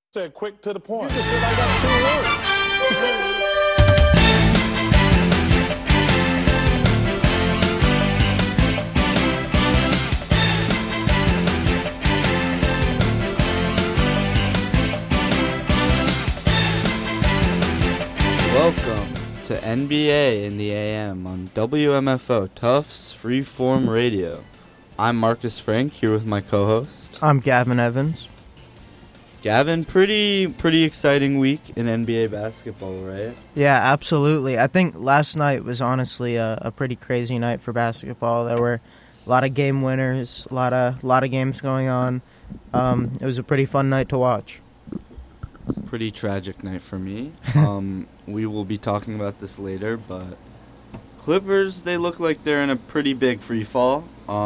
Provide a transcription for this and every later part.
Said quick to the point. You just said I got 2 words. Welcome to NBA in the AM on WMFO Tufts Freeform Radio. I'm Marcus Frank here with my co-host. I'm Gavin Evans. Gavin, pretty exciting week in NBA basketball, right? Yeah, absolutely. I think last night was honestly a pretty crazy night for basketball. There were a lot of game winners, a lot of games going on. It was a pretty fun night to watch. Pretty tragic night for me. We will be talking about this later, but Clippers, they look like they're in a pretty big free fall.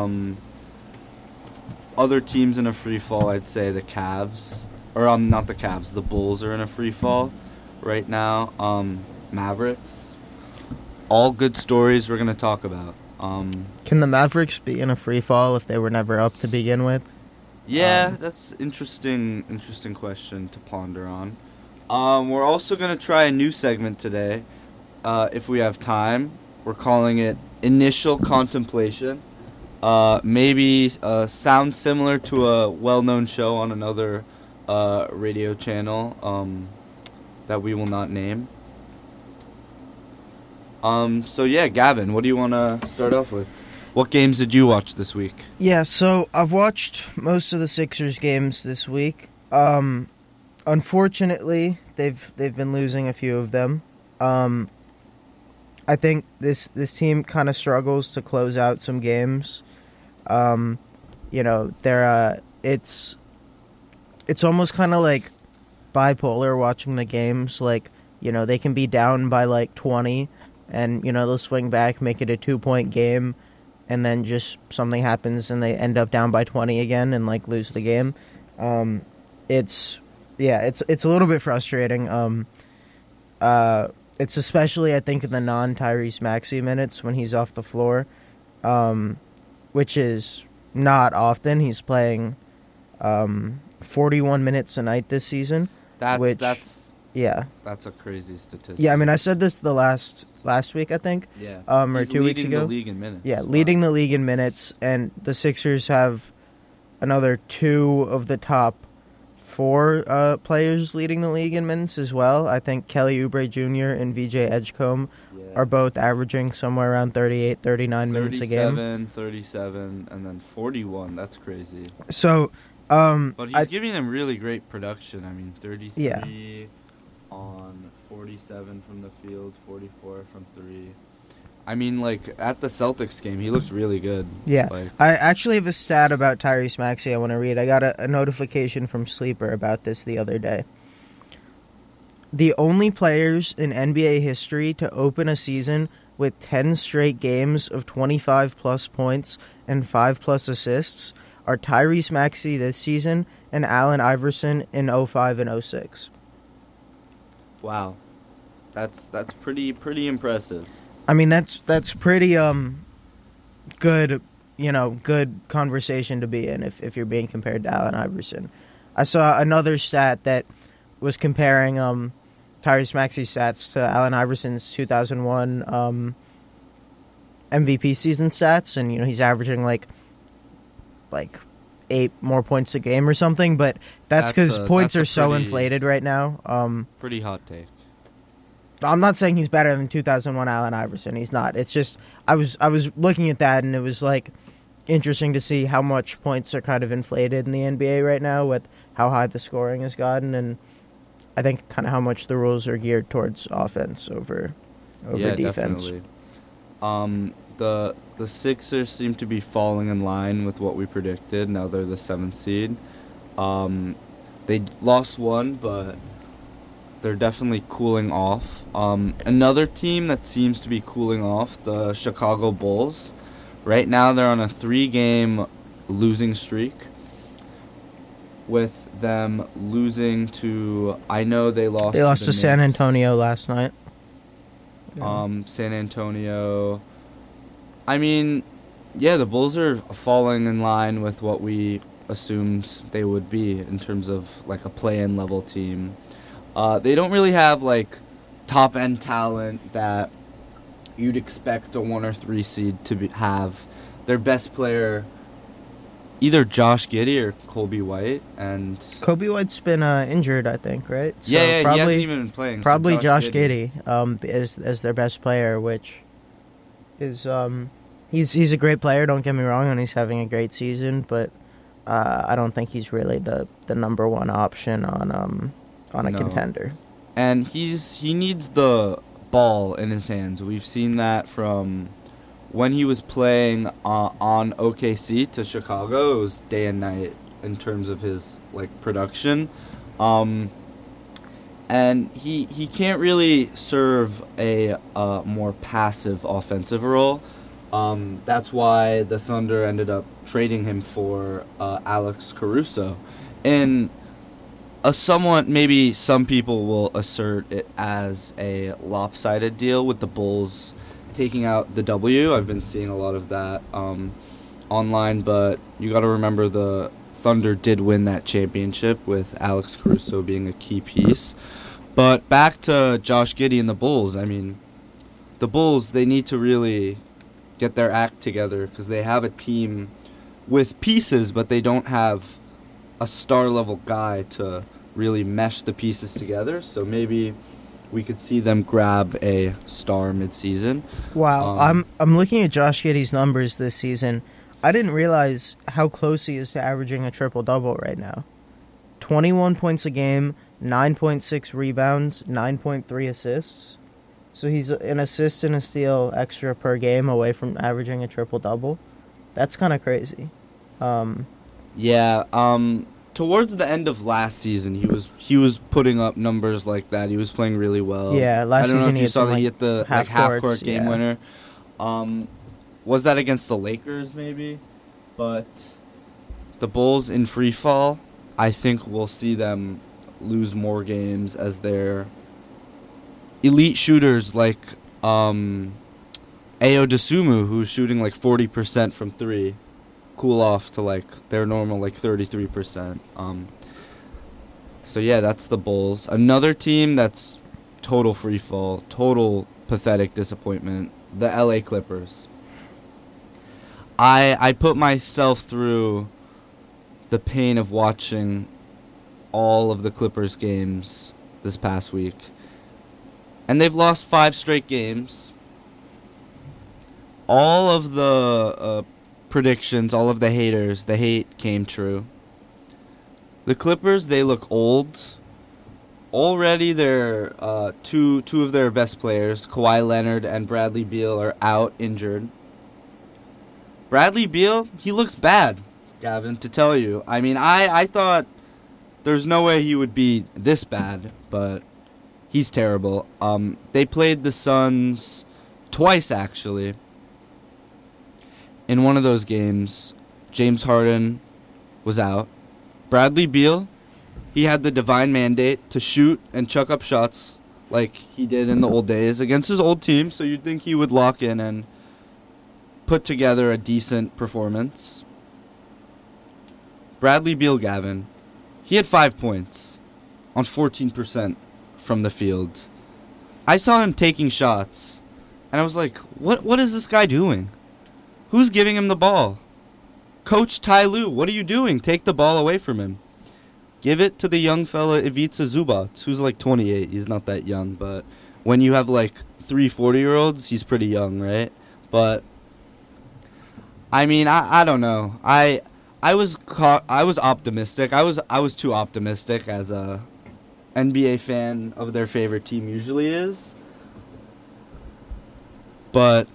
Other teams in a free fall, I'd say the Cavs. Or not the Cavs, the Bulls are in a free fall right now. Mavericks. All good stories we're going to talk about. Can the Mavericks be in a free fall if they were never up to begin with? Yeah, that's interesting question to ponder on. We're also going to try a new segment today, if we have time. We're calling it Initial Contemplation. Maybe sounds similar to a well-known show on another radio channel that we will not name. So yeah, Gavin, what do you want to start off with? What games did you watch this week? Yeah, so I've watched most of the Sixers games this week. Unfortunately, they've been losing a few of them. I think this team kind of struggles to close out some games. It's almost kind of like bipolar watching the games. Like, they can be down by like 20 and, they'll swing back, make it a 2-point game, and then just something happens and they end up down by 20 again and like lose the game. It's a little bit frustrating. It's especially, I think, in the non-Tyrese Maxey minutes when he's off the floor, which is not often. He's playing 41 minutes a night this season. That's a crazy statistic. Yeah, I mean, I said this the last week, I think. Yeah. Or He's 2 weeks ago. leading the league in minutes. Yeah, leading the league in minutes, and the Sixers have another 2 of the top 4 players leading the league in minutes as well. I think Kelly Oubre Jr. and VJ Edgecombe are both averaging somewhere around 38, 39 minutes a game. 37, and then 41. That's crazy. So, but he's giving them really great production. I mean, 33 on 47 from the field, 44 from 3. I mean, like, at the Celtics game, he looked really good. Yeah. I actually have a stat about Tyrese Maxey I want to read. I got a notification from Sleeper about this the other day. The only players in NBA history to open a season with 10 straight games of 25-plus points and 5-plus assists are Tyrese Maxey this season and Allen Iverson in 05 and 06. Wow. That's pretty impressive. I mean, that's pretty good, good conversation to be in if you're being compared to Allen Iverson. I saw another stat that was comparing Tyrese Maxey's stats to Allen Iverson's 2001 MVP season stats, and he's averaging like 8 more points a game or something. But that's because points are so inflated right now. Pretty hot take. I'm not saying he's better than 2001 Allen Iverson. He's not. It's just I was looking at that, and it was like interesting to see how much points are kind of inflated in the NBA right now with how high the scoring has gotten, and I think kind of how much the rules are geared towards offense over defense. Definitely. The Sixers seem to be falling in line with what we predicted. Now they're the 7th seed. They lost one, but they're definitely cooling off. Another team that seems to be cooling off, the Chicago Bulls. Right now they're on a 3-game losing streak, with them losing to, I know they lost to San Antonio last night. San Antonio. I mean, yeah, the Bulls are falling in line with what we assumed they would be in terms of like a play-in level team. They don't really have like top-end talent that you'd expect a 1 or 3 seed to have. Their best player, either Josh Giddey or Colby White, and Kobe White's been injured, I think, right? So yeah, he probably, hasn't even been playing. so Probably Josh Giddey is their best player, which is he's a great player. Don't get me wrong, and he's having a great season, but I don't think he's really the number one option on a No. contender. And he needs the ball in his hands. We've seen that from when he was playing on OKC to Chicago. It was day and night in terms of his like production, and he can't really serve a more passive offensive role. That's why the Thunder ended up trading him for Alex Caruso, and a somewhat, maybe some people will assert it as a lopsided deal with the Bulls taking out the W. I've been seeing a lot of that online, but you got to remember the Thunder did win that championship with Alex Caruso being a key piece. But back to Josh Giddey and the Bulls. I mean, the Bulls, they need to really get their act together because they have a team with pieces, but they don't have a star-level guy to really mesh the pieces together. So maybe we could see them grab a star mid-season. Wow, I'm looking at Josh Giddey's numbers this season. I didn't realize how close he is to averaging a triple-double right now. 21 points a game, 9.6 rebounds, 9.3 assists. So he's an assist and a steal extra per game away from averaging a triple-double. That's kind of crazy. Towards the end of last season, he was putting up numbers like that. He was playing really well. Yeah, last season I don't know if he you had saw some, that he like, hit the half half-court courts, game yeah. winner. Was that against the Lakers, maybe? But the Bulls in free fall, I think we'll see them lose more games as their elite shooters like Ayo Dosunmu, who's shooting like 40% from 3, cool off to like their normal like 33%. So yeah, that's the Bulls. Another team that's total free fall, total pathetic disappointment, the LA Clippers. I put myself through the pain of watching all of the Clippers games this past week. And they've lost 5 straight games. All of the predictions, all of the haters, the hate came true. The Clippers, they look old. Already their two of their best players, Kawhi Leonard and Bradley Beal, are out injured. Bradley Beal, he looks bad, Gavin, to tell you. I mean, I thought there's no way he would be this bad, but he's terrible. They played the Suns twice, actually. In one of those games, James Harden was out. Bradley Beal, he had the divine mandate to shoot and chuck up shots like he did in the old days against his old team, so you'd think he would lock in and put together a decent performance. Bradley Beal, Gavin, he had 5 points on 14% from the field. I saw him taking shots, and I was like, what is this guy doing? Who's giving him the ball? Coach Ty Lue, what are you doing? Take the ball away from him. Give it to the young fella Ivica Zubac, who's like 28. He's not that young, but when you have like 3 40-year-olds, he's pretty young, right? But I mean, I don't know. I was optimistic. I was too optimistic as a NBA fan of their favorite team usually is. But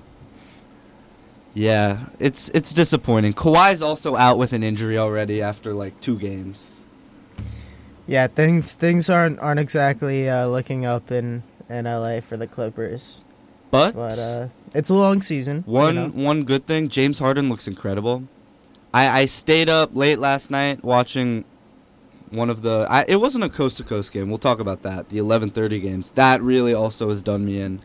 yeah, it's disappointing. Kawhi's also out with an injury already after like 2 games. Yeah, things aren't exactly looking up in LA for the Clippers. But it's a long season. One good thing, James Harden looks incredible. I stayed up late last night watching one of the it wasn't a coast to coast game. We'll talk about that. The 11:30 games. That really also has done me in.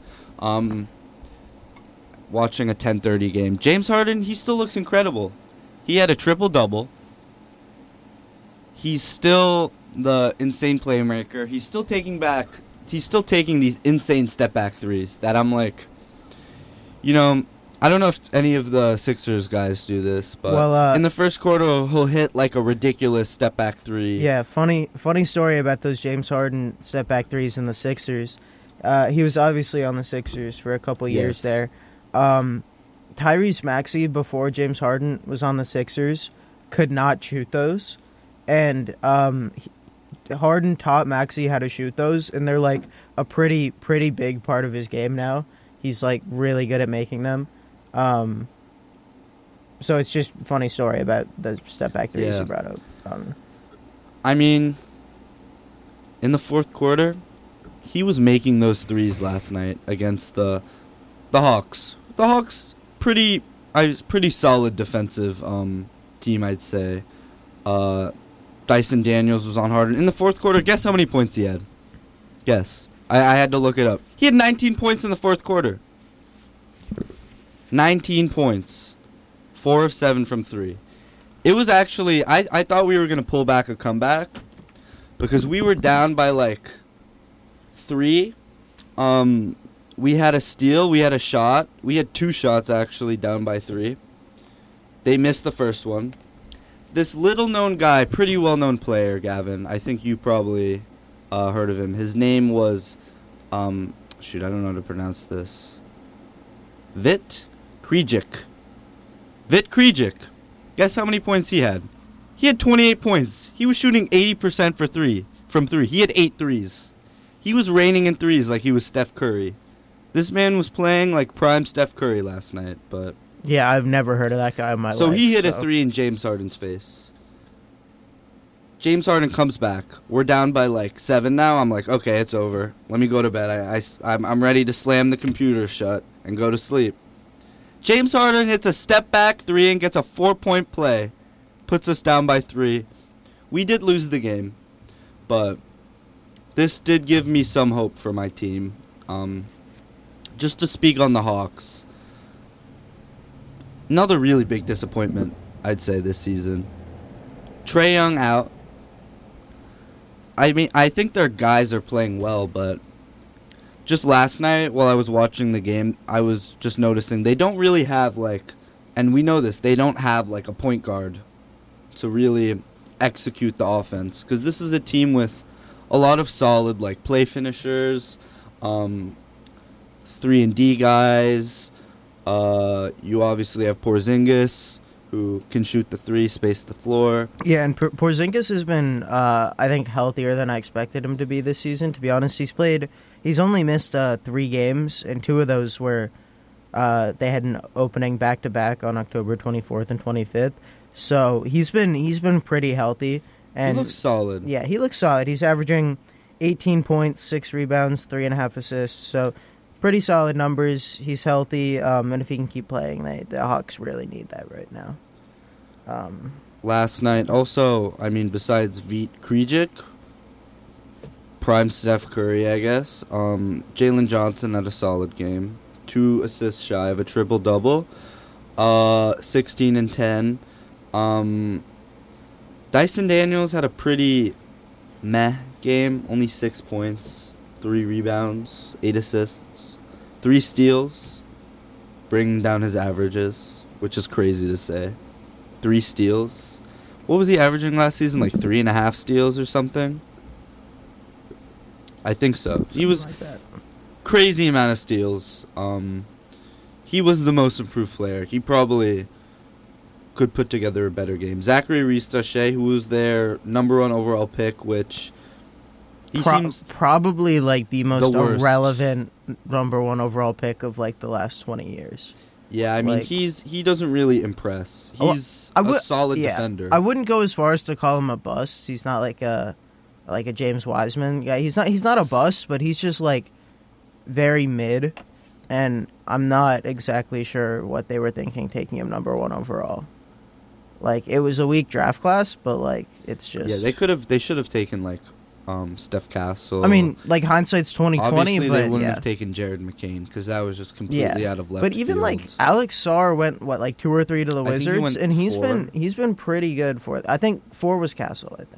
Watching a 10:30 game. James Harden, he still looks incredible. He had a triple-double. he's still the insane playmaker. He's still taking these insane step back threes that I'm like, I don't know if any of the Sixers guys do this, but in the first quarter he'll hit like a ridiculous step back three. Yeah, funny story about those James Harden step back threes in the Sixers. He was obviously on the Sixers for a couple years there. Tyrese Maxey, before James Harden was on the Sixers, could not shoot those, and Harden taught Maxey how to shoot those, and they're like a pretty big part of his game now. He's like really good at making them. So it's just a funny story about the step back threes you brought up. I mean, in the fourth quarter, he was making those threes last night against the Hawks. The Hawks, pretty solid defensive team, I'd say. Dyson Daniels was on Harden. In the fourth quarter, guess how many points he had? Guess. I had to look it up. He had 19 points in the fourth quarter. 19 points. 4 of 7 from 3. It was actually, I thought we were going to pull back a comeback because we were down by like 3. We had a steal, we had a shot. We had 2 shots actually down by 3. They missed the first one. This little-known guy, pretty well-known player, Gavin, I think you probably heard of him. His name was, I don't know how to pronounce this. Vit Krejcik. Guess how many points he had? He had 28 points. He was shooting 80% from 3. He had 8 threes. He was raining in threes like he was Steph Curry. This man was playing like prime Steph Curry last night, but... Yeah, I've never heard of that guy in my life. So he hit a 3 in James Harden's face. James Harden comes back. We're down by like 7 now. I'm like, okay, it's over. Let me go to bed. I'm ready to slam the computer shut and go to sleep. James Harden hits a step back 3 and gets a 4-point play. Puts us down by 3. We did lose the game, but this did give me some hope for my team. Just to speak on the Hawks. Another really big disappointment, I'd say, this season. Trae Young out. I mean, I think their guys are playing well, but just last night while I was watching the game, I was just noticing they don't really have, like, and we know this, they don't have, like, a point guard to really execute the offense. Because this is a team with a lot of solid, like, play finishers, 3-and-D guys. You obviously have Porzingis, who can shoot the 3, space the floor. Yeah, and Porzingis has been, I think, healthier than I expected him to be this season. To be honest, he's only missed 3 games, and 2 of those were they had an opening back-to-back on October 24th and 25th. So he's been pretty healthy. And he looks solid. Yeah, he looks solid. He's averaging 18 points, 6 rebounds, 3.5 assists. So pretty solid numbers. He's healthy, and if he can keep playing, the Hawks really need that right now. Last night, also, I mean, besides Vit Krejcik, prime Steph Curry, I guess, Jalen Johnson had a solid game. 2 assists shy of a triple-double, 16 and 10. Dyson Daniels had a pretty meh game, only 6 points, 3 rebounds, 8 assists, 3 steals, bringing down his averages, which is crazy to say. 3 steals. What was he averaging last season? Like 3.5 steals or something? I think so. Something he was like that. Crazy amount of steals. He was the most improved player. He probably could put together a better game. Zachary Reese-Taché, who was their number 1 overall pick, which he seems probably like the most worst. irrelevant number 1 overall pick of like the last 20 years. Yeah, I mean, Like, he doesn't really impress. He's a solid defender. I wouldn't go as far as to call him a bust. He's not like a James Wiseman guy. He's not a bust, but he's just like very mid, and I'm not exactly sure what they were thinking taking him number 1 overall. Like, it was a weak draft class, but like it's just they should have taken like Steph Castle. I mean, like, hindsight's 20/20, obviously but they wouldn't yeah. have taken Jared McCain because that was just completely out of left But even field. like Alex Sarr went like 2 or 3 to the I think he Wizards, went and he's 4. been pretty good for it. I think 4 was Castle. I think.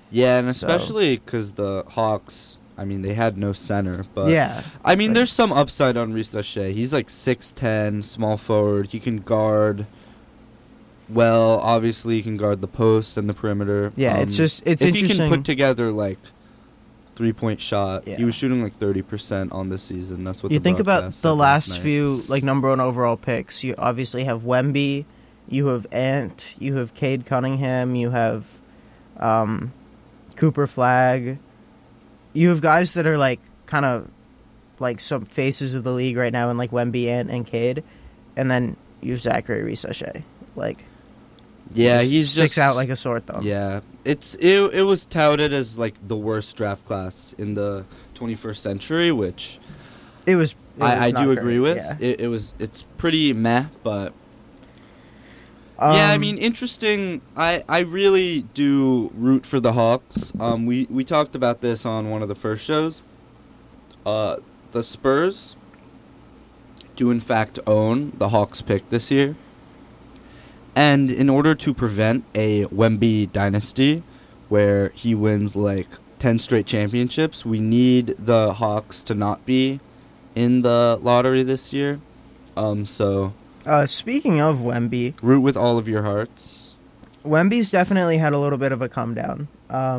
Yeah, and So- especially because the Hawks, I mean, they had no center. But Yeah. I mean, Right. there's some upside on Risache. He's like 6'10", small forward. He can guard well. Obviously, he can guard the post and the perimeter. Yeah, it's if interesting. he can put together like 3-point shot, Yeah. he was shooting like 30% on this season. That's what You the think about broadcast the said last night. few like number one overall picks. You obviously have Wemby, you have Ant, you have Cade Cunningham, you have Cooper Flag. You have guys that are like kind of like some faces of the league right now, in like Wemby, Ant, and Cade, and then you have Zachary Risache. Like, Yeah, just he's sticks just out like a sore thumb. Yeah, it was touted as like the worst draft class in the 21st century, which It was I not do great, agree with. Yeah. It's pretty meh, but yeah, I Um, mean, interesting. I really do root for the Hawks. We talked about this on one of the first shows. The Spurs do in fact own the Hawks pick this year. And in order to prevent a Wemby dynasty where he wins like 10 straight championships, we need the Hawks to not be in the lottery this year. So speaking of Wemby, root with all of your hearts. Wemby's definitely had a little bit of a come down.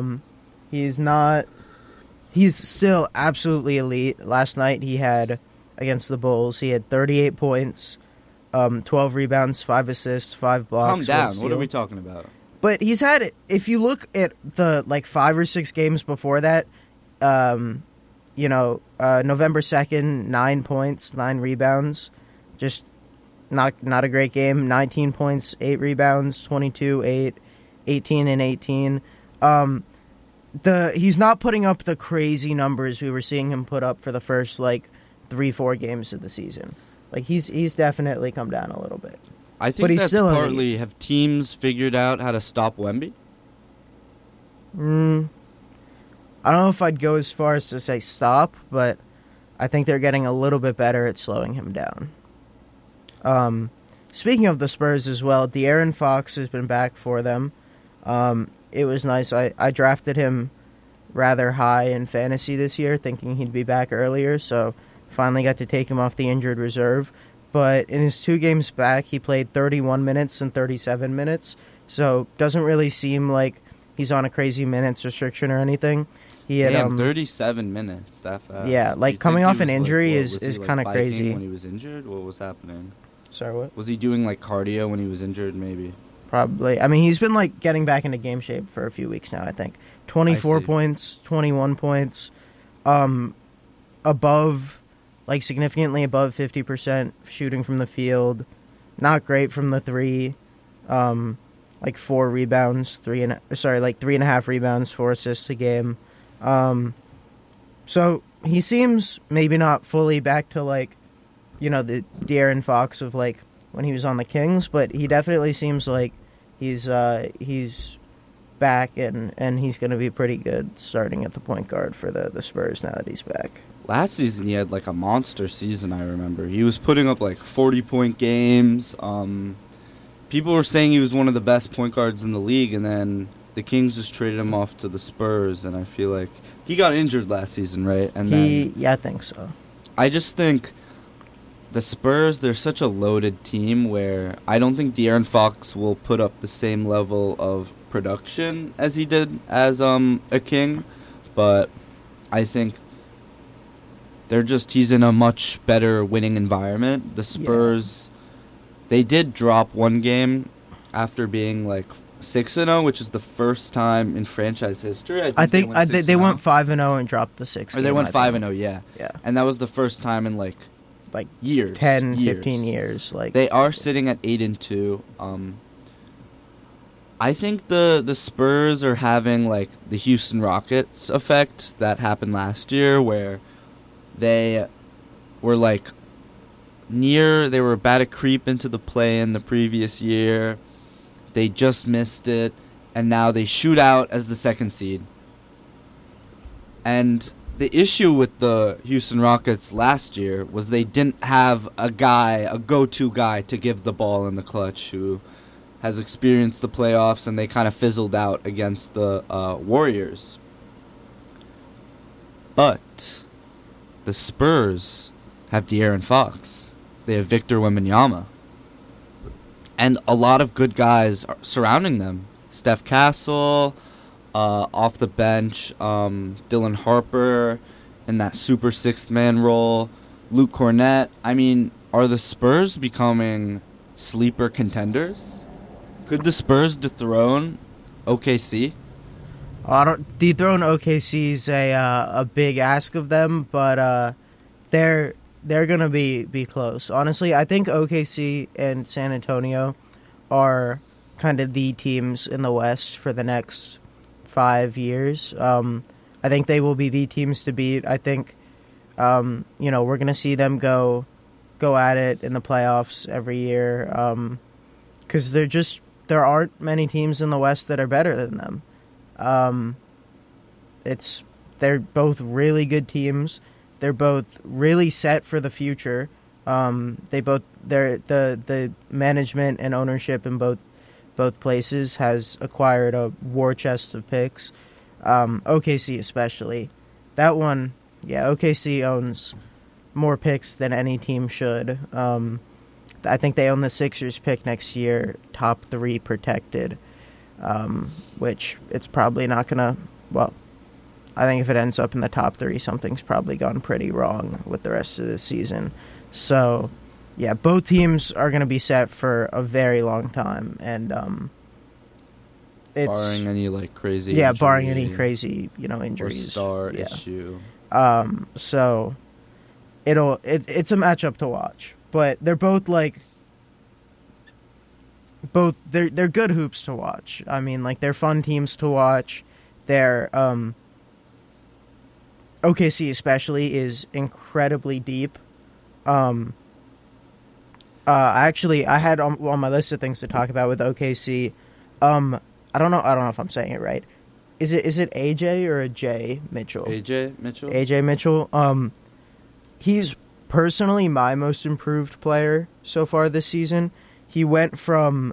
He's still absolutely elite. Last night he had, against the Bulls, he had 38 points, 12 rebounds, 5 assists, 5 blocks. Calm down. 1 steal. What are we talking about? But he's had, if you look at the like 5 or 6 games before that, November 2nd, 9 points, 9 rebounds, just not a great game. 19 points, 8 rebounds, 22, 8, 18 and 18. He's not putting up the crazy numbers we were seeing him put up for the first like 3-4 games of the season. Like he's definitely come down a little bit. I think But he's that's still elite. partly have teams figured out how to stop Wemby? I don't know if I'd go as far as to say stop, but I think they're getting a little bit better at slowing him down. Speaking of the Spurs as well, De'Aaron Fox has been back for them. It was nice. I drafted him rather high in fantasy this year, thinking he'd be back earlier, so finally got to take him off the injured reserve. But in his 2 games back, he played 31 minutes and 37 minutes, so doesn't really seem like he's on a crazy minutes restriction or anything. He had 37 minutes, that fast. Yeah, Do like, you coming think he off an was, injury what, is was he, kinda biking crazy. when he was injured? What was happening? Sorry, what? Was he doing like cardio when he was injured, maybe? Probably. I mean, he's been like getting back into game shape for a few weeks now, I think. 24 I see. points, 21 points, above, like significantly above 50% shooting from the field. Not great from the 3. Like 4 rebounds, 3.5 rebounds, 4 assists a game. So he seems maybe not fully back to like, the De'Aaron Fox of like when he was on the Kings, but he definitely seems like he's back and he's going to be pretty good starting at the point guard for the Spurs now that he's back. Last season he had like a monster season, I remember. He was putting up like 40-point games. People were saying he was one of the best point guards in the league, and then the Kings just traded him off to the Spurs, and I feel like he got injured last season, right? And Yeah, I think so. I just think the Spurs, they're such a loaded team where I don't think De'Aaron Fox will put up the same level of production as he did as a King, but I think he's in a much better winning environment. The Spurs, they did drop one game after being like 6-0, which is the first time in franchise history. I think they went 6-0. 5-0 and dropped the 6th Or they game, went I think. 5-0, yeah. Yeah. And that was the first time in like years. 10, 15 years. Like They are sitting at 8-2. I think the Spurs are having like the Houston Rockets effect that happened last year, where they were like they were about to creep into the play-in the previous year. They just missed it, and now they shoot out as the 2nd seed. And the issue with the Houston Rockets last year was they didn't have a go-to guy to give the ball in the clutch who has experienced the playoffs, and they kind of fizzled out against the Warriors. But the Spurs have De'Aaron Fox. They have Victor Wembanyama. And a lot of good guys are surrounding them. Steph Castle, off the bench, Dylan Harper in that super sixth man role, Luke Cornett. I mean, are the Spurs becoming sleeper contenders? Could the Spurs dethrone OKC? Dethrone OKC is a big ask of them, but they're gonna be close. Honestly, I think OKC and San Antonio are kind of the teams in the West for the next 5 years. I think they will be the teams to beat. I think we're gonna see them go at it in the playoffs every year because there aren't many teams in the West that are better than them. They're both really good teams. They're both really set for the future. The management and ownership in both places has acquired a war chest of picks. OKC especially. That one, OKC owns more picks than any team should. I think they own the Sixers pick next year, top 3 protected, which it's probably not going to, I think if it ends up in the top 3, something's probably gone pretty wrong with the rest of the season. So, both teams are going to be set for a very long time, and it's barring any crazy barring any crazy injuries or star issue. So it's a matchup to watch, but they're both they're good hoops to watch. I mean, they're fun teams to watch. They're OKC especially is incredibly deep. Actually, I had on my list of things to talk about with OKC. I don't know if I'm saying it right. Is it AJ or a J Mitchell? AJ Mitchell. AJ Mitchell. He's personally my most improved player so far this season. He went from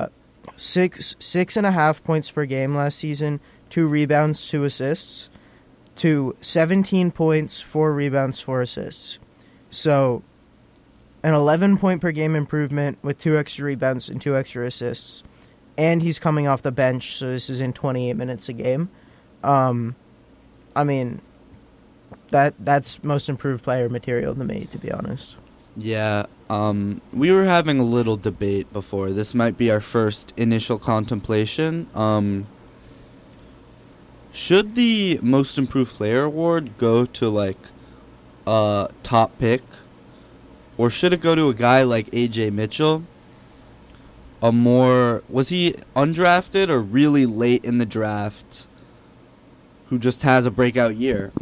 6.5 points per game last season, 2 rebounds, 2 assists, to 17 points, 4 rebounds, 4 assists. So an 11-point per game improvement with 2 extra rebounds and 2 extra assists. And he's coming off the bench, so this is in 28 minutes a game. I mean, that's most improved player material to me, to be honest. Yeah, we were having a little debate before. This might be our first initial contemplation. Should the most improved player award go to a top pick, or should it go to a guy like AJ Mitchell? Was he undrafted or really late in the draft, who just has a breakout year?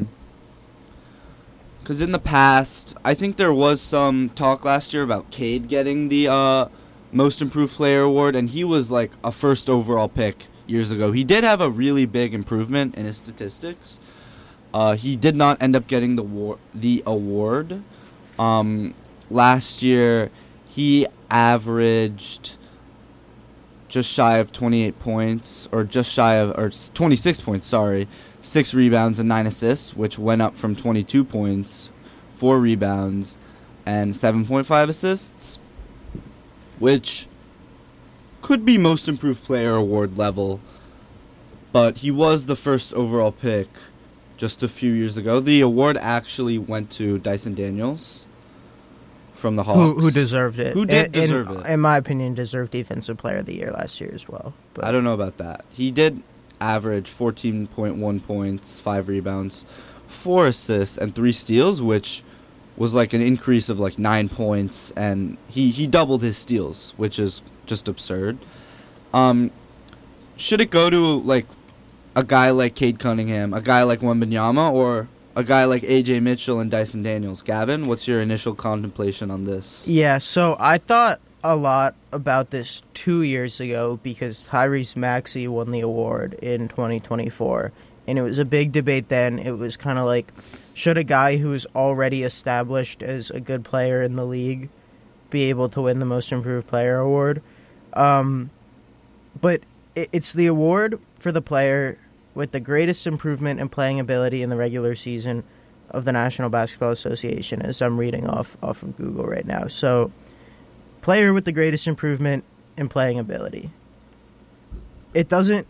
Because in the past, I think there was some talk last year about Cade getting the most improved player award, and he was a first overall pick years ago. He did have a really big improvement in his statistics. He did not end up getting the award. Last year, he averaged just shy of 28 points, or 26 points, 6 rebounds and 9 assists, which went up from 22 points, 4 rebounds, and 7.5 assists, which could be most improved player award level, but he was the first overall pick just a few years ago. The award actually went to Dyson Daniels from the Hawks. Who deserved it. Who did deserve it. In my opinion, deserved Defensive Player of the Year last year as well. But I don't know about that. He did average 14.1 points, 5 rebounds, 4 assists, and 3 steals, which was an increase of 9 points, and he doubled his steals, which is just absurd. Should it go to a guy like Cade Cunningham, a guy like Wembanyama, or a guy like AJ Mitchell and Dyson Daniels? Gavin, what's your initial contemplation on this? Yeah, so I thought a lot about this 2 years ago because Tyrese Maxey won the award in 2024, and it was a big debate then. It was kind of should a guy who is already established as a good player in the league be able to win the most improved player award? But it's the award for the player with the greatest improvement in playing ability in the regular season of the National Basketball Association, as I'm reading off of Google right now. So, player with the greatest improvement in playing ability. It doesn't...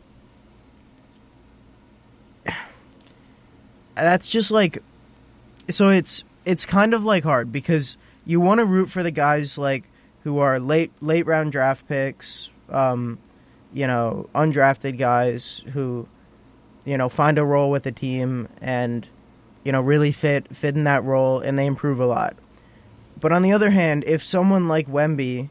That's just like... So it's kind of like hard because you want to root for the guys like who are late round draft picks, undrafted guys who, find a role with the team and, really fit in that role and they improve a lot. But on the other hand, if someone like Wemby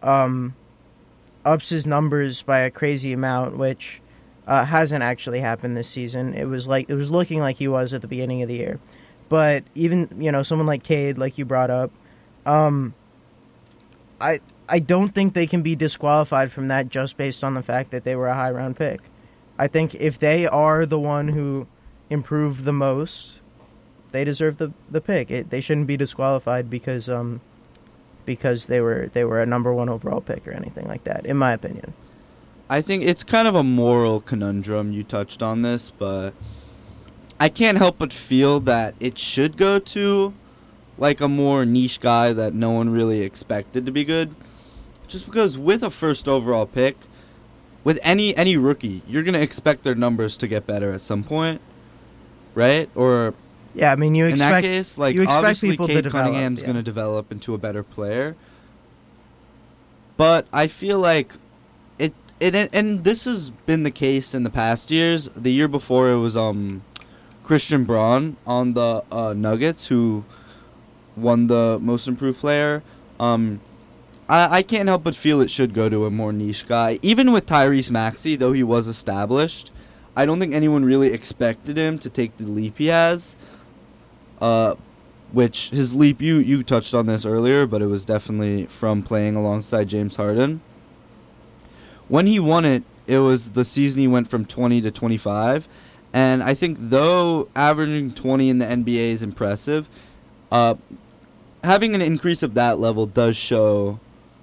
ups his numbers by a crazy amount, which hasn't actually happened this season, it was looking like he was at the beginning of the year. But even, someone like Cade, like you brought up, I don't think they can be disqualified from that just based on the fact that they were a high round pick. I think if they are the one who improved the most, they deserve the pick. They shouldn't be disqualified because they were a number one overall pick or anything like that, in my opinion. I think it's kind of a moral conundrum. You touched on this, but I can't help but feel that it should go to like a more niche guy that no one really expected to be good. Just because with a first overall pick, with any rookie, you're going to expect their numbers to get better at some point, right? Or yeah, I mean, you expect in that case, like you expect obviously people to Cade develop, Cunningham's going to develop into a better player. But I feel like it and this has been the case in the past years. The year before it was Christian Braun on the Nuggets who won the most improved player. I can't help but feel it should go to a more niche guy. Even with Tyrese Maxey, though he was established, I don't think anyone really expected him to take the leap he has. Which his leap, you touched on this earlier, but it was definitely from playing alongside James Harden. When he won it, it was the season he went from 20 to 25. And I think though averaging 20 in the NBA is impressive, having an increase of that level does show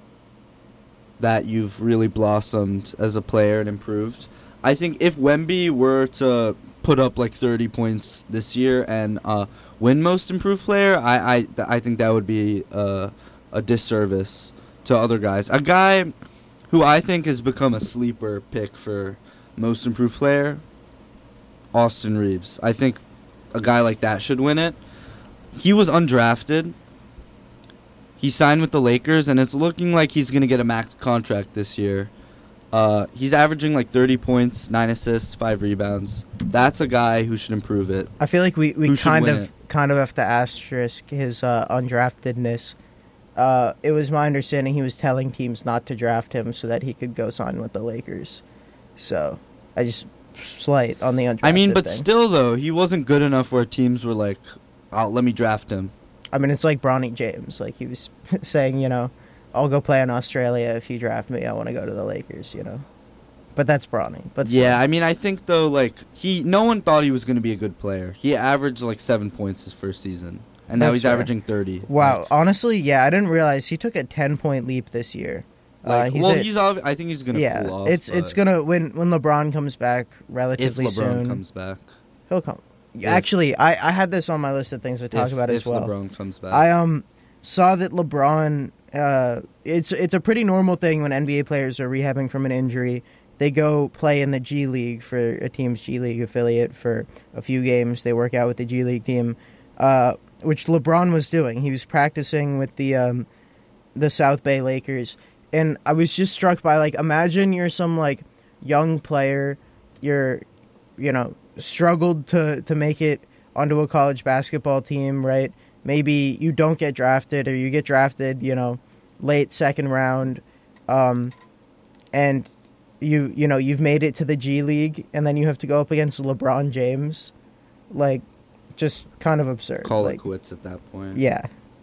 that you've really blossomed as a player and improved. I think if Wemby were to put up like 30 points this year and win most improved player, I think that would be a disservice to other guys. A guy who I think has become a sleeper pick for most improved player, Austin Reeves. I think a guy like that should win it. He was undrafted. He signed with the Lakers, and it's looking like he's going to get a max contract this year. He's averaging like 30 points, 9 assists, 5 rebounds. That's a guy who should improve it. I feel like we kind of have to asterisk his undraftedness. It was my understanding he was telling teams not to draft him so that he could go sign with the Lakers. So I just slight on the undrafted I mean, but thing. still, though, he wasn't good enough where teams were like, oh, let me draft him. I mean, it's like Bronny James. Like, he was saying, I'll go play in Australia if you draft me. I want to go to the Lakers, But that's Bronny. But still. Yeah, I mean, I think, though, like, no one thought he was going to be a good player. He averaged, like, 7 points his first season. And now he's averaging 30. Wow. Like, honestly, yeah, I didn't realize he took a 10-point leap this year. I think he's going to cool off. It's going to, when LeBron comes back relatively soon. If LeBron comes back. He'll come. Actually, I had this on my list of things to talk about as well. If LeBron comes back. I saw that LeBron, it's a pretty normal thing when NBA players are rehabbing from an injury. They go play in the G League for a team's G League affiliate for a few games. They work out with the G League team, which LeBron was doing. He was practicing with the South Bay Lakers. And I was just struck by, like, imagine you're some, like, young player, you're, struggled to make it onto a college basketball team, right? Maybe you don't get drafted or you get drafted, late second round, and you've made it to the G League and then you have to go up against LeBron James. Like, just kind of absurd. Call it quits at that point. Yeah.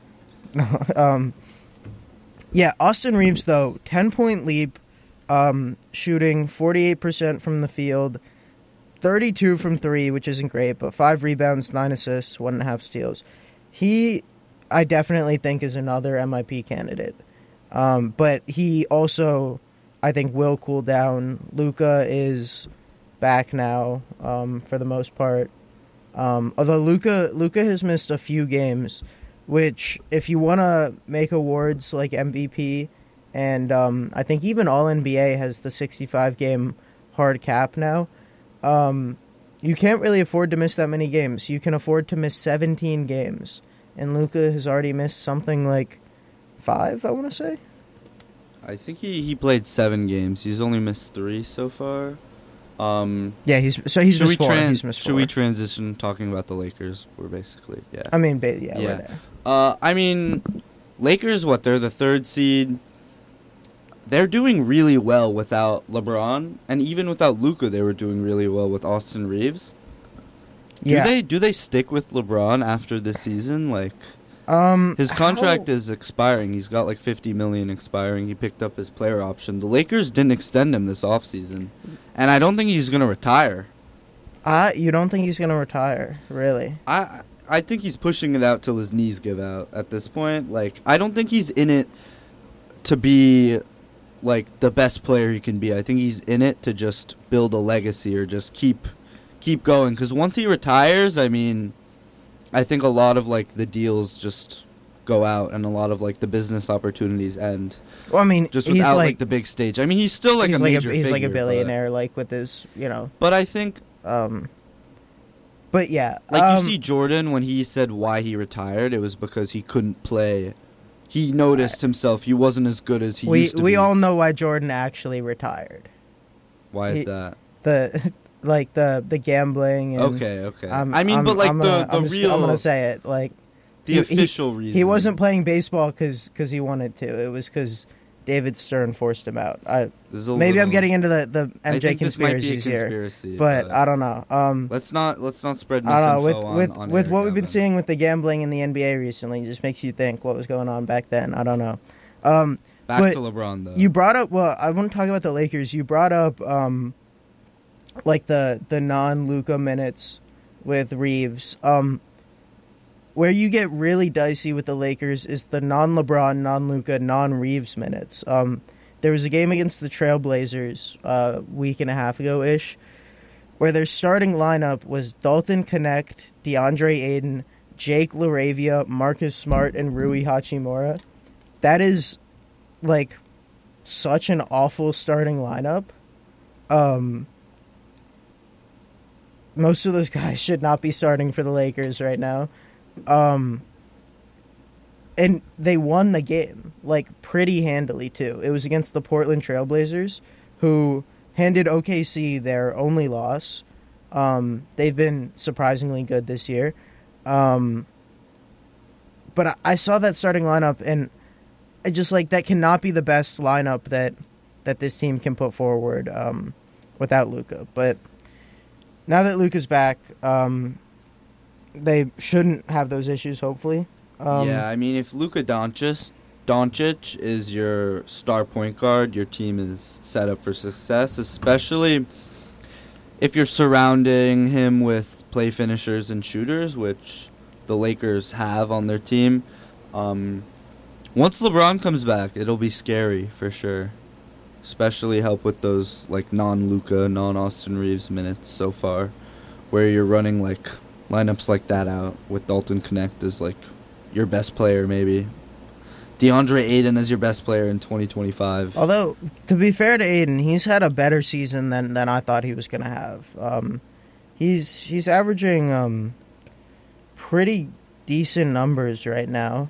Yeah, Austin Reeves, though, 10-point leap, shooting 48% from the field, 32 from 3, which isn't great, but 5 rebounds, 9 assists, 1.5 steals. I definitely think, is another MIP candidate. But he also, I think, will cool down. Luka is back now for the most part. Although Luka has missed a few games, which if you want to make awards like MVP, and I think even All NBA has the 65 game hard cap now. You can't really afford to miss that many games. You can afford to miss 17 games, and Luka has already missed something like 5, I want to say. I think he played 7 games. He's only missed 3 so far. Yeah, he's missed 4. He's missed 4. Should we transition talking about the Lakers? We're basically, yeah. I mean, we're there. I mean, Lakers, they're the 3rd seed. They're doing really well without LeBron, and even without Luka, they were doing really well with Austin Reeves. Do they stick with LeBron after this season? His contract is expiring. He's got like $50 million expiring. He picked up his player option. The Lakers didn't extend him this offseason, and I don't think he's gonna retire. You don't think he's gonna retire, really? I think he's pushing it out till his knees give out at this point. I don't think he's in it to be the best player he can be. I think he's in it to just build a legacy or just keep going. Because once he retires, I mean, I think a lot of the deals just go out and a lot of the business opportunities end. Well, I mean, just without the big stage. I mean, he's still a major figure. He's like a billionaire, with his, But I think. But yeah, you see Jordan when he said why he retired, it was because he couldn't play. He noticed himself he wasn't as good as he used to be. We all know why Jordan actually retired. Why is that? The gambling. And okay. I'm gonna say it the official reason. He wasn't playing baseball because he wanted to. It was because David Stern forced him out. Maybe I'm getting into the MJ conspiracies here, but I don't know. Let's not spread misinfo with what we've been seeing with the gambling in the NBA recently. It just makes you think what was going on back then. I don't know. Back to LeBron though. You brought up. Well, I want to talk about the Lakers. You brought up the non-Luka minutes with Reeves. Where you get really dicey with the Lakers is the non-LeBron, non-Luka, non-Reeves minutes. There was a game against the Trailblazers a week and a half ago-ish where their starting lineup was Dalton Connect, DeAndre Ayton, Jake LaRavia, Marcus Smart, and Rui Hachimura. That is, such an awful starting lineup. Most of those guys should not be starting for the Lakers right now. And they won the game, pretty handily, too. It was against the Portland Trailblazers, who handed OKC their only loss. They've been surprisingly good this year. But I saw that starting lineup, and I just, that cannot be the best lineup that this team can put forward without Luka. But now that Luka's back, they shouldn't have those issues, hopefully. Yeah, I mean, if Luka Doncic is your star point guard, your team is set up for success, especially if you're surrounding him with play finishers and shooters, which the Lakers have on their team. Once LeBron comes back, it'll be scary for sure. Especially help with those non-Luka, non-Austin Reeves minutes so far, where you're running lineups like that out with Dalton Connect as your best player maybe. DeAndre Ayton as your best player in 2025. Although, to be fair to Ayton, he's had a better season than I thought he was going to have. He's averaging pretty decent numbers right now.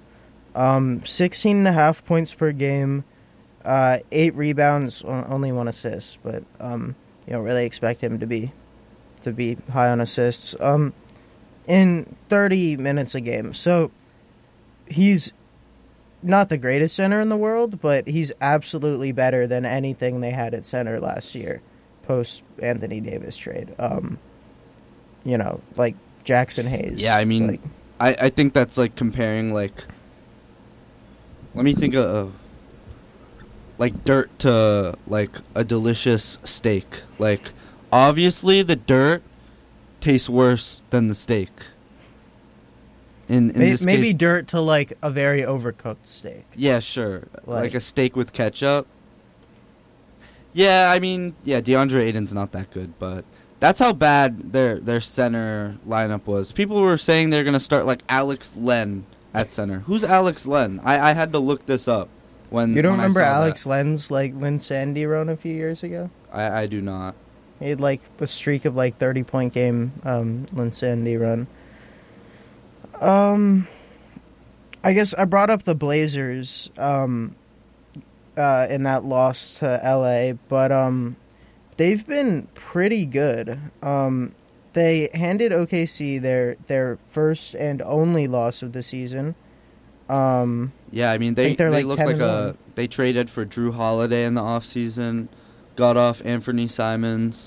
16.5 points per game, 8 rebounds, only 1 assist, but you don't really expect him to be high on assists. In 30 minutes a game. So he's not the greatest center in the world, but he's absolutely better than anything they had at center last year, post Anthony Davis trade. Jackson Hayes. Yeah, I mean, I think that's comparing let me think of dirt to a delicious steak. Obviously the dirt tastes worse than the steak. In this maybe case, dirt to like a very overcooked steak. yeah, sure, like Like- a steak with ketchup. Yeah, I mean, yeah, DeAndre Ayton's not that good, but that's how bad their center lineup was. People were saying they're gonna start like Alex Len at center. Who's Alex Len? I had to look this up. You don't when I remember saw Alex Len's like Lynn Sandy run a few years ago? that. I do not. He had like a streak of like 30-point game Lynn Sandy run. I guess I brought up the Blazers in that loss to LA, but they've been pretty good. They handed OKC their first and only loss of the season. Yeah, I mean they think they're, like, look 10 like and a 1. they traded for Drew Holiday in the offseason, got off Anthony Simons.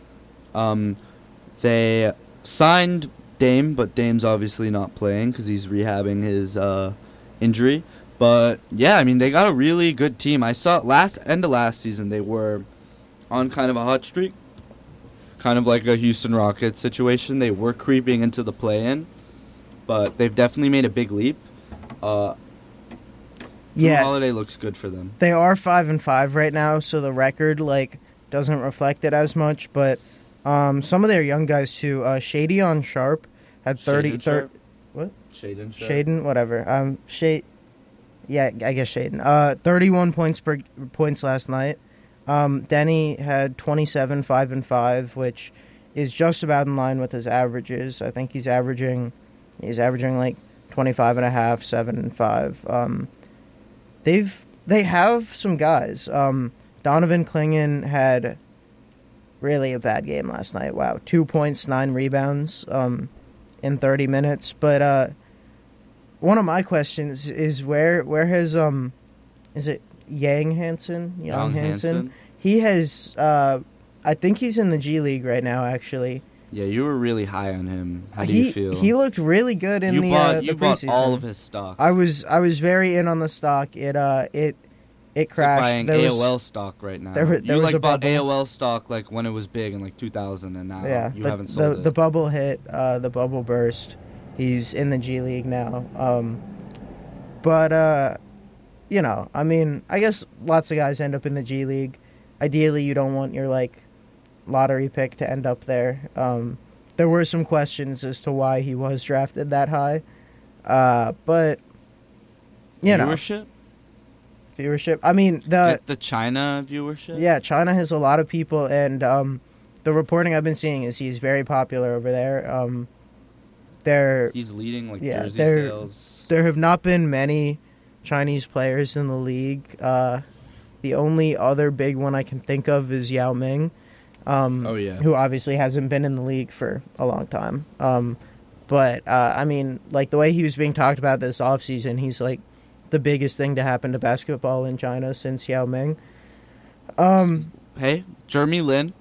They signed Dame, but Dame's obviously not playing because he's rehabbing his injury. But yeah, I mean they got a really good team. I saw end of last season they were on kind of a hot streak, kind of like a Houston Rockets situation. They were creeping into the play-in, but they've definitely made a big leap. Drew Yeah, Holiday looks good for them. they are 5-5 right now, so the record like doesn't reflect it as much. But some of their young guys too. Shadion Sharp had 30. What? Shaden Sharp. Shaden, whatever. Yeah, I guess Shaden. 31 points last night. Denny had 27, 5 and 5, which is just about in line with his averages. I think he's averaging like 25 and a half, 7 and 5. They have some guys. Donovan Clingan had really a bad game last night. Wow, 2 points, 9 rebounds in 30 minutes. But one of my questions is where has is it Young Hansen? He has I think he's in the G League right now actually. Yeah, you were really high on him. How do you feel? He looked really good in you the bought preseason. all of his stock. I was very in on the stock. It It's crashed. like buying AOL stock right now. there You was like a bought bubble. AOL stock like when it was big in like 2000, and now Yeah, you haven't sold it. the bubble hit. The bubble burst. He's in the G League now. But I mean, I guess lots of guys end up in the G League. Ideally, you don't want your like lottery pick to end up there. There were some questions as to why he was drafted that high, but viewership. I mean, the China viewership. yeah, China has a lot of people, and the reporting I've been seeing is he's very popular over there. He's leading like Yeah, jersey they're- sales. There have not been many Chinese players in the league. The only other big one I can think of is Yao Ming. Oh yeah. Who obviously hasn't been in the league for a long time. But I mean, like the way he was being talked about this offseason, he's like the biggest thing to happen to basketball in China since Yao Ming. Hey, Jeremy Lin.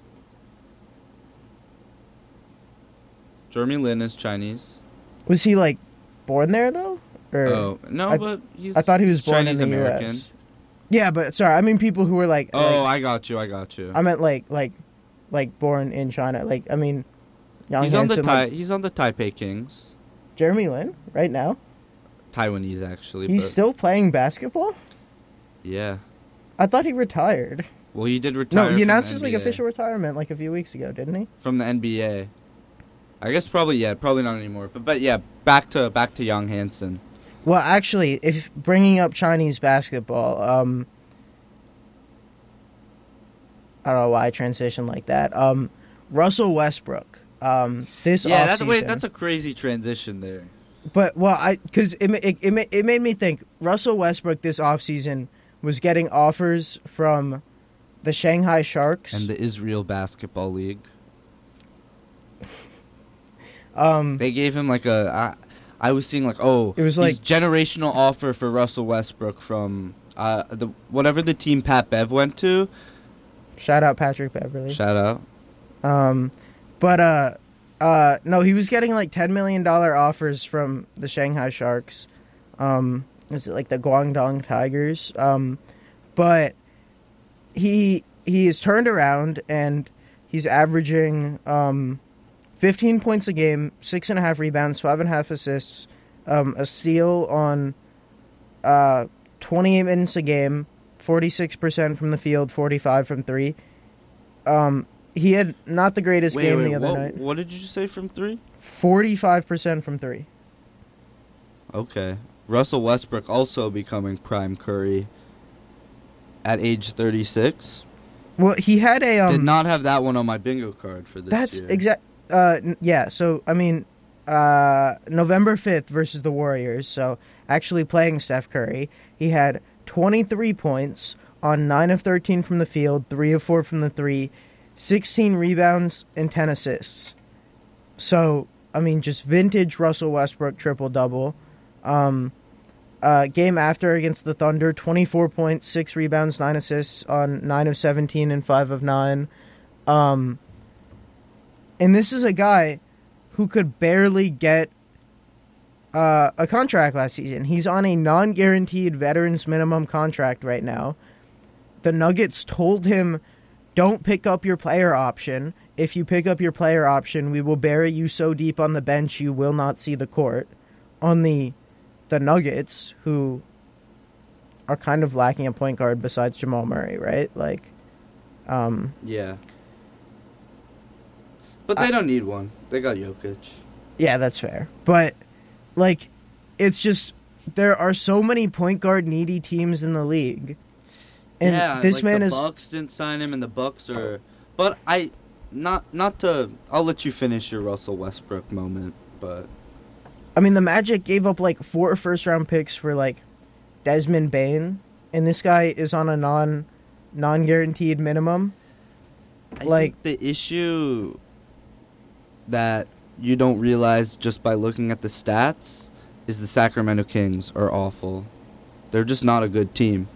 Jeremy Lin is Chinese. Was he like born there though? Or Oh no, but he's. I thought he was born Chinese in the American. U.S. Yeah, but sorry, I mean people who were like. Oh, like, I got you. I meant like born in China. Like I mean, Young He's on the Hansen, He's on the Taipei Kings. Jeremy Lin right now. Taiwanese actually. He's but still playing basketball. yeah. I thought he retired. Well, he did retire. No, he from announced the his like NBA. official retirement like a few weeks ago, didn't he? From the NBA. I guess probably not anymore. But yeah, back to Young Hansen. Well, actually, if bringing up Chinese basketball, I don't know why I transitioned like that. Russell Westbrook. This offseason. That's a crazy transition there. But because it made me think Russell Westbrook this offseason was getting offers from the Shanghai Sharks And the Israel Basketball League. Um, They gave him like I was seeing like It was like- generational offer for Russell Westbrook from whatever the team Pat Bev went to. shout out Patrick Beverly. Shout out. But no, he was getting like $10 million offers from the Shanghai Sharks. Is it like the Guangdong Tigers? But he is turned around and he's averaging 15 points a game, 6.5 rebounds, 5.5 assists, a steal on 28 minutes a game, 46% from the field, 45 from three. He had not the greatest game the other night. What did you say from three? 45% from three. Okay. Russell Westbrook also becoming prime Curry at age 36. Well, he had a did not have that one on my bingo card for this that's year. exact. Yeah. So I mean, November 5th versus the Warriors. So actually playing Steph Curry, he had 23 points on 9 of 13 from the field, 3 of 4 from the three, 16 rebounds and 10 assists. So I mean, just vintage Russell Westbrook triple-double. Game after against the Thunder, 24 points, 6 rebounds, 9 assists on 9 of 17 and 5 of 9. And this is a guy who could barely get a contract last season. He's on a non-guaranteed veterans minimum contract right now. The Nuggets told him, don't pick up your player option. If you pick up your player option, we will bury you so deep on the bench you will not see the court. On the Nuggets, who are kind of lacking a point guard besides Jamal Murray, right? Like, yeah. But they don't need one. They got Jokic. Yeah, that's fair. But, like, it's just, there are so many point guard needy teams in the league. And yeah, this like man the Bucks didn't sign him, and the Bucks are... But not to... I'll let you finish your Russell Westbrook moment, but... I mean, the Magic gave up, like, 4 first-round picks for, like, Desmond Bane, and this guy is on a non-guaranteed minimum. I think the issue that you don't realize just by looking at the stats is the Sacramento Kings are awful. They're just not a good team.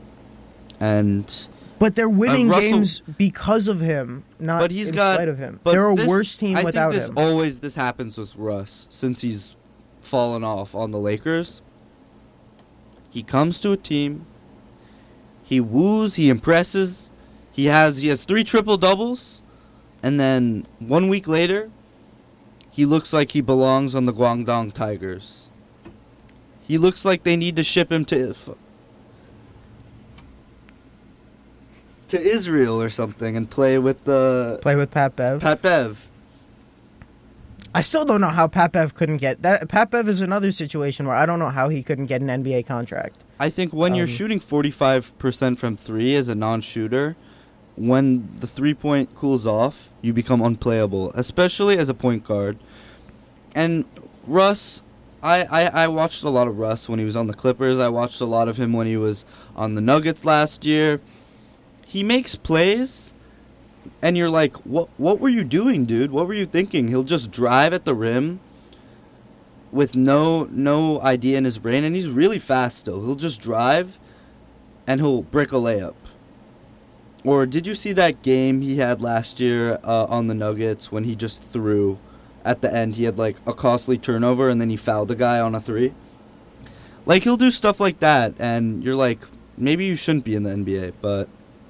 But they're winning games because of him, not in spite of him. They're a worse team without him. This happens with Russ since he's fallen off on the Lakers. He comes to a team, he woos, he impresses, he has 3 triple-doubles, and then 1 week later, he looks like he belongs on the Guangdong Tigers. He looks like they need to ship him to Israel or something and play with Pat Bev. Pat Bev. I still don't know how Pat Bev couldn't get that. Pat Bev is another situation where I don't know how he couldn't get an NBA contract. I think when you're shooting 45% from 3 as a non-shooter, when the 3-point cools off, you become unplayable, especially as a point guard. And Russ, I watched a lot of Russ when he was on the Clippers. I watched a lot of him when he was on the Nuggets last year. He makes plays, and you're like, what were you doing, dude? What were you thinking? He'll just drive at the rim with no idea in his brain, and he's really fast still. He'll just drive, and he'll brick a layup. Or did you see that game he had last year on the Nuggets when he just threw at the end? He had like a costly turnover, and then he fouled the guy on a 3. Like, he'll do stuff like that, and you're like, maybe you shouldn't be in the NBA, but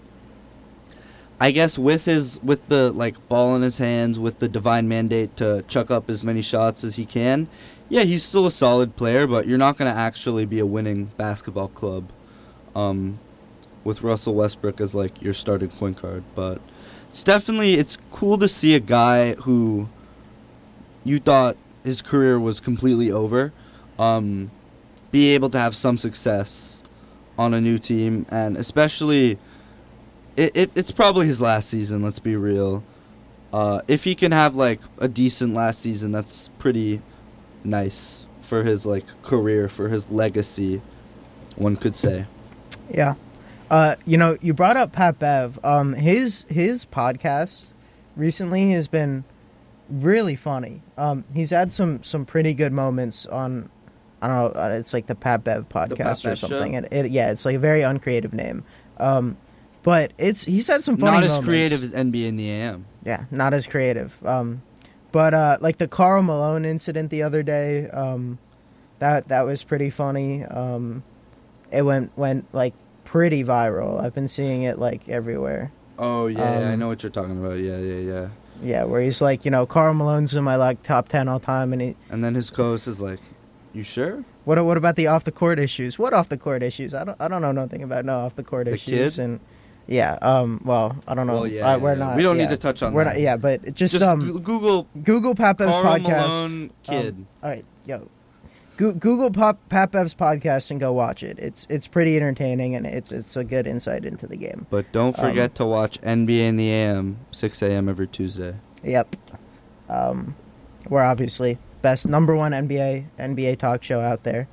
I guess with the like ball in his hands, with the divine mandate to chuck up as many shots as he can, yeah, he's still a solid player, but you're not going to actually be a winning basketball club with Russell Westbrook as like your starting point guard. But it's cool to see a guy who you thought his career was completely over be able to have some success on a new team, and especially it's probably his last season, let's be real. If he can have like a decent last season, that's pretty nice for his like career, for his legacy, one could say. Yeah. You brought up Pat Bev. His podcast recently has been really funny. He's had some pretty good moments on, I don't know, it's like the Pat Bev podcast or something. And it's like a very uncreative name. But he's had some funny moments. Not as creative as NBA in the AM. Yeah, not as creative. But like the Karl Malone incident the other day, that was pretty funny. It went like pretty viral. I've been seeing it like everywhere. Oh yeah, I know what you're talking about. Yeah. Yeah, where he's like, Karl Malone's in my like top 10 all time, and And then his co-host is like, "You sure?" what about the off the court issues? What off the court issues? I don't know nothing about no off the court The issues. kid? And yeah, well, I don't know. Well, yeah, we're yeah. not. We don't yeah. need to touch on We're that. not. Yeah, but just Google Google Papev's Karl podcast. Malone kid. All right, yo. Google Papev's podcast and go watch it. It's pretty entertaining, and it's a good insight into the game. But don't forget to watch NBA in the AM, 6 a.m. every Tuesday. Yep. We're obviously best number one NBA talk show out there.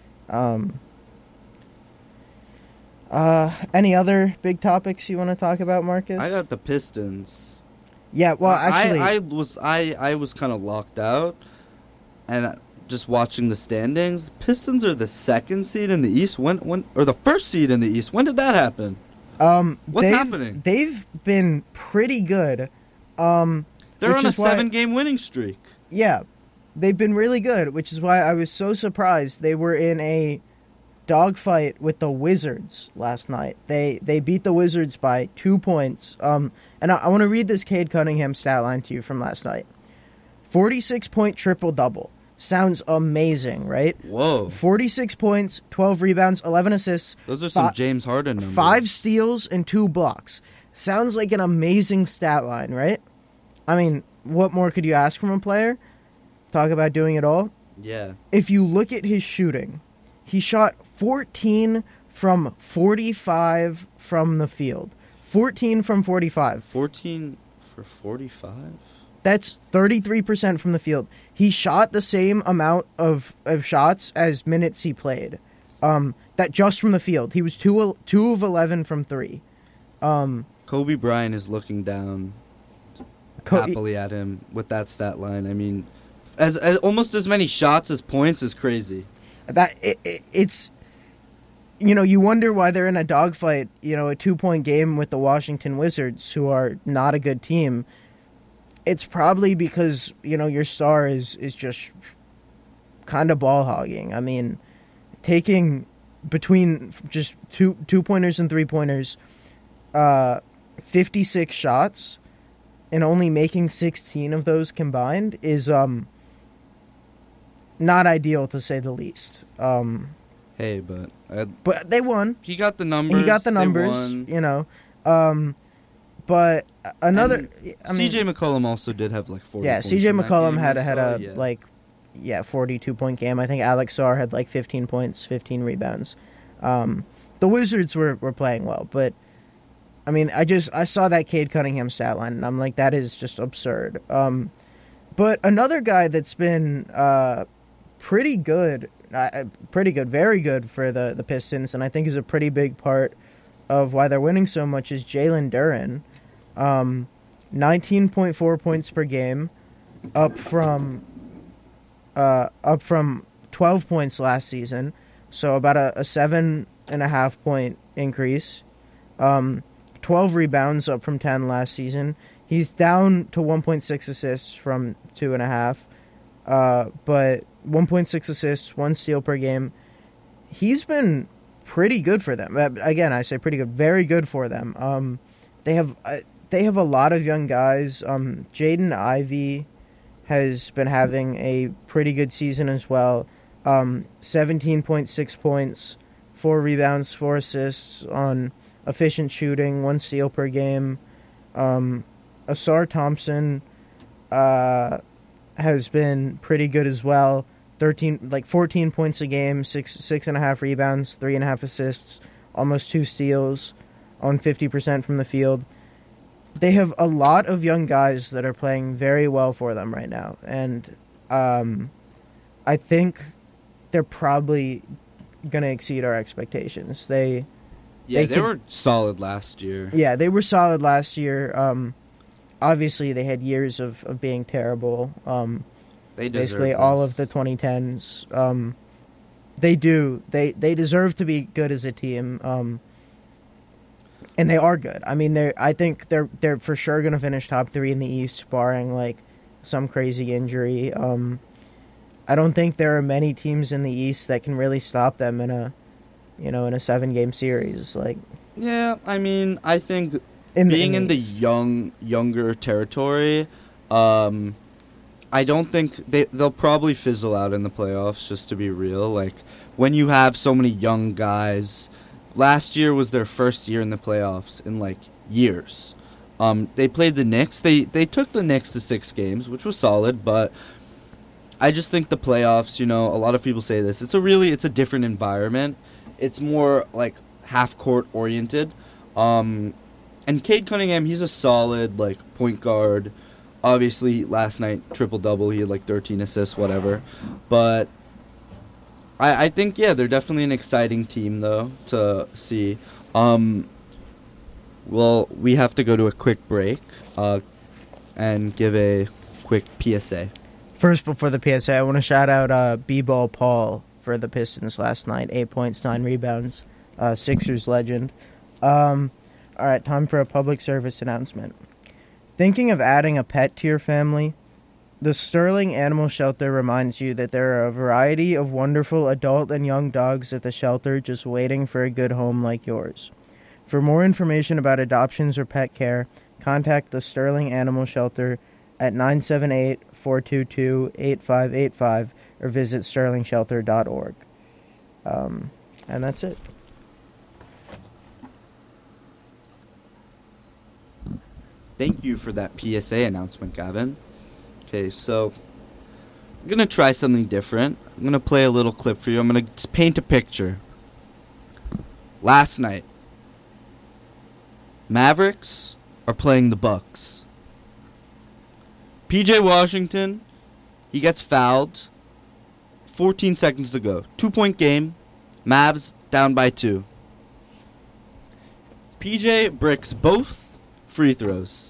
Any other big topics you want to talk about, Marcus? I got the Pistons. Yeah, well, actually, I was kind of locked out, and just watching the standings. Pistons are the second seed in the East. When or the first seed in the East? When did that happen? What's happening? They've been pretty good. They're on a 7-game winning streak. Yeah, they've been really good, which is why I was so surprised they were in a dogfight with the Wizards last night. They beat the Wizards by 2 points. And I want to read this Cade Cunningham stat line to you from last night. 46-point triple-double. Sounds amazing, right? Whoa. 46 points, 12 rebounds, 11 assists. Those are some James Harden numbers. 5 steals and 2 blocks. Sounds like an amazing stat line, right? I mean, what more could you ask from a player? Talk about doing it all. Yeah. If you look at his shooting, he shot 14 from 45 from the field. 14 from 45. 14 for 45? That's 33% from the field. He shot the same amount of shots as minutes he played. That just from the field. He was 2 of 11 from 3. Kobe Bryant is looking down happily at him with that stat line. I mean, as almost as many shots as points is crazy. It's you wonder why they're in a dogfight, a 2-point game with the Washington Wizards, who are not a good team. It's probably because, your star is just kind of ball hogging. I mean, taking between just two-pointers and three-pointers, 56 shots, and only making 16 of those combined is not ideal, to say the least. Hey, but they won. He got the numbers. He got the numbers, But another, C.J. McCollum also did have like 40. Yeah, points C.J. in that McCollum game, had 42-point game. I think Alex Sarr had like 15 points, 15 rebounds. The Wizards were playing well, but I mean, I saw that Cade Cunningham stat line, and I'm like, that is just absurd. But another guy that's been pretty good, very good for the Pistons, and I think is a pretty big part of why they're winning so much, is Jalen Duren. 19.4 points per game, up from 12 points last season, so about a 7.5 point increase. 12 rebounds, up from 10 last season. He's down to 1.6 assists from 2.5, but 1.6 assists, 1 steal per game. He's been pretty good for them. Again, I say pretty good, very good for them. They have a lot of young guys. Jaden Ivey has been having a pretty good season as well. 17.6 points, 4 rebounds, 4 assists on efficient shooting, 1 steal per game. Asar Thompson has been pretty good as well. 14 points a game, 6.5 rebounds, 3.5 assists, almost 2 steals on 50% from the field. They have a lot of young guys that are playing very well for them right now, and I think they're probably going to exceed our expectations. They were solid last year. Yeah, they were solid last year. Obviously, they had years of being terrible. They basically all of the 2010s. They do. They deserve to be good as a team. And they are good. I mean, I think they're for sure going to finish top 3 in the East, barring like some crazy injury. I don't think there are many teams in the East that can really stop them in a 7-game series. Like, yeah, I mean, I think being in the younger territory, I don't think they'll probably fizzle out in the playoffs, just to be real. Like, when you have so many young guys, last year was their first year in the playoffs in, like, years. They played the Knicks. They took the Knicks to 6 games, which was solid, but I just think the playoffs, you know, a lot of people say this. It's a different environment. It's more, like, half-court oriented. And Cade Cunningham, he's a solid, like, point guard. Obviously, last night, triple-double. He had, like, 13 assists, whatever. But I think, yeah, they're definitely an exciting team, though, to see. Well, we have to go to a quick break and give a quick PSA. First, before the PSA, I want to shout out B-Ball Paul for the Pistons last night. 8 points, 9 rebounds. Sixers legend. All right, time for a public service announcement. Thinking of adding a pet to your family? The Sterling Animal Shelter reminds you that there are a variety of wonderful adult and young dogs at the shelter just waiting for a good home like yours. For more information about adoptions or pet care, contact the Sterling Animal Shelter at 978-422-8585 or visit sterlingshelter.org. And that's it. Thank you for that PSA announcement, Gavin. Okay, so I'm going to try something different. I'm going to play a little clip for you. I'm going to paint a picture. Last night, Mavericks are playing the Bucks. PJ Washington, he gets fouled. 14 seconds to go. 2-point game. Mavs down by 2. PJ bricks both free throws.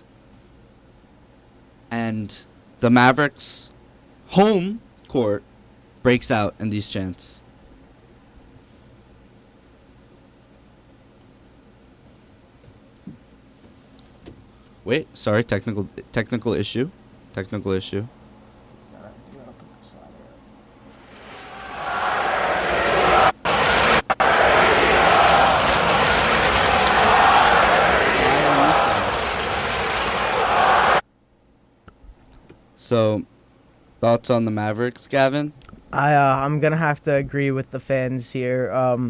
And the Mavericks' home court breaks out in these chants. Wait, sorry, technical issue. Technical issue. So, thoughts on the Mavericks, Gavin? I'm gonna have to agree with the fans here.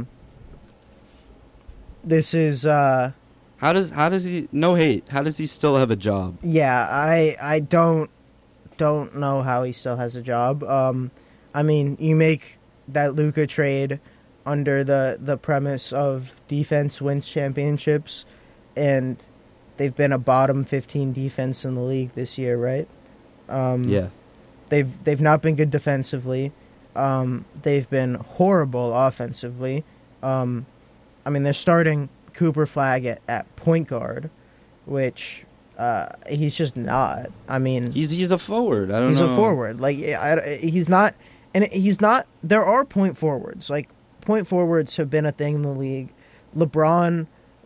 This is How does he, no hate, how does he still have a job? yeah. I don't know how he still has a job. I mean, you make that Luka trade under the premise of defense wins championships, and they've been a bottom 15 defense in the league this year, right? Yeah. They've not been good defensively. They've been horrible offensively. I mean, they're starting Cooper Flag at point guard, which he's just not. I mean, He's a forward. I don't know. he's a forward. Like he's not, and he's not. There are point forwards. Like point forwards have been a thing in the league. LeBron,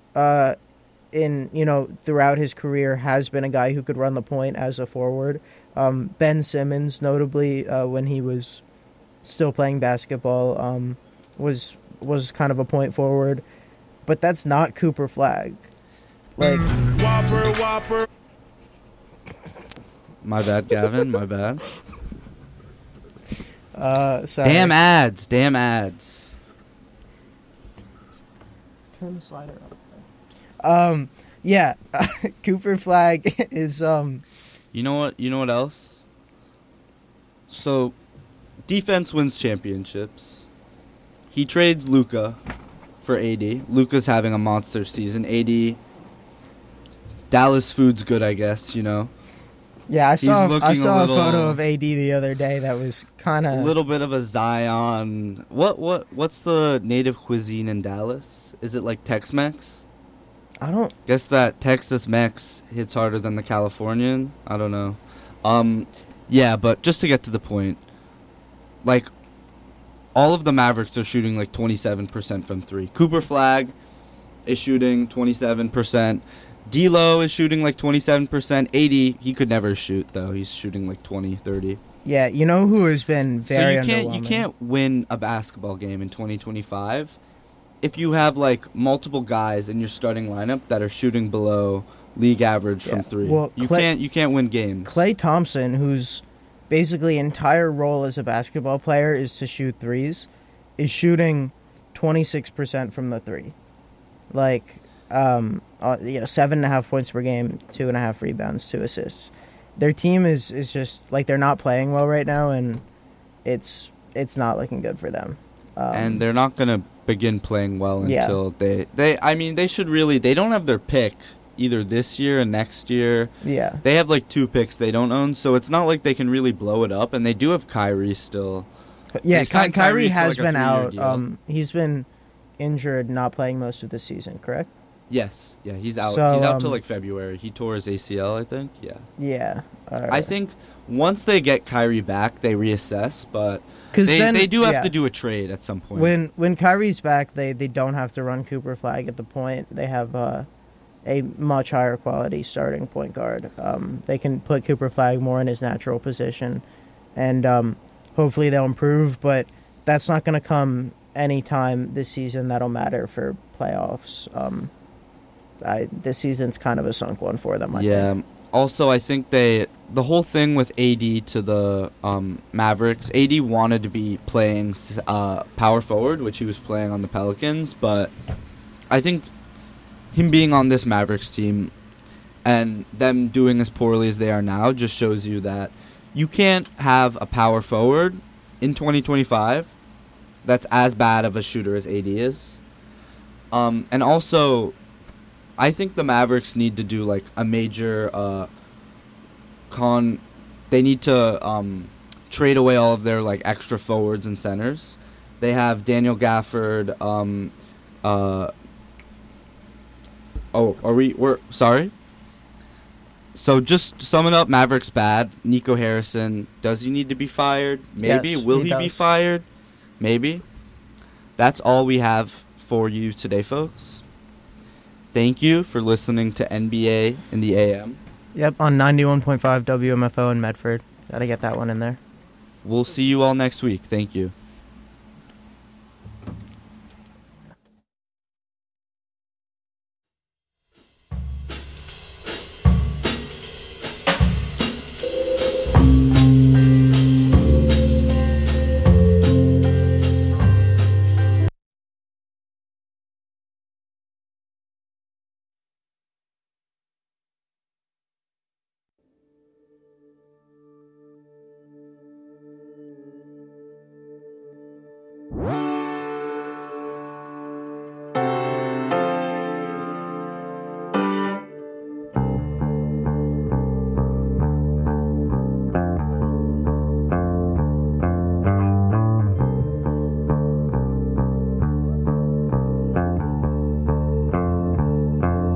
throughout his career, has been a guy who could run the point as a forward. Ben Simmons, notably, when he was still playing basketball, was kind of a point forward, but that's not Cooper Flag. Like, Whopper. My bad, Gavin. My bad. sorry. Damn ads. Turn the slider up. Yeah, Cooper Flag is You know what else? So, defense wins championships. He trades Luka for AD. Luka's having a monster season. AD, Dallas food's good, I guess, you know. Yeah, I saw looking a a little- photo of AD the other day that was kind A of little bit of a Zion. What's the native cuisine in Dallas? Is it like Tex-Mex? I don't Guess that Texas Mex hits harder than the Californian. I don't know. Yeah, but just to get to the point, like, all of the Mavericks are shooting like 27% from 3. Cooper Flag is shooting 27%. D'Lo is shooting like 27%. 80, he could never shoot, though. He's shooting like 20, 30. Yeah, you know who has been very So you underwhelming? can't win a basketball game in 2025 if you have like multiple guys in your starting lineup that are shooting below league average Yeah. from three. Well, you Clay- can't win games. Klay Thompson, whose basically entire role as a basketball player is to shoot threes, is shooting 26% from the three. Like, 7.5 points per game, 2.5 rebounds, 2 assists. Their team is just like they're not playing well right now, and it's not looking good for them. And they're not gonna begin playing well Yeah. until they should really. They don't have their pick either this year and next year. Yeah. They have like 2 picks they don't own, so it's not like they can really blow it up. And they do have Kyrie still. Yeah, They signed Kyrie Kyrie to, has like, a been 3-year out. deal. He's been injured, not playing most of the season, correct? Yes, yeah, he's out. So, He's out till like February. He tore his ACL, I think. Yeah. Yeah. I think once they get Kyrie back, they reassess, but because they do have to do a trade at some point. When Kyrie's back, they don't have to run Cooper Flag at the point. They have a much higher quality starting point guard. They can put Cooper Flag more in his natural position, and hopefully they'll improve. But that's not going to come anytime this season that'll matter for playoffs. This season's kind of a sunk one for them. I think. Also, I think the whole thing with AD to the Mavericks, AD wanted to be playing power forward, which he was playing on the Pelicans, but I think him being on this Mavericks team and them doing as poorly as they are now just shows you that you can't have a power forward in 2025 that's as bad of a shooter as AD is. And also, I think the Mavericks need to do like a major they need to trade away all of their like extra forwards and centers. They have Daniel Gafford. We're sorry. So just summing up, Mavericks bad. Nico Harrison, does he need to be fired? Maybe. Yes, Will he he be does. fired? Maybe. That's all we have for you today, folks. Thank you for listening to NBA in the AM. Yep, on 91.5 WMFO in Medford. Got to get that one in there. We'll see you all next week. Thank you.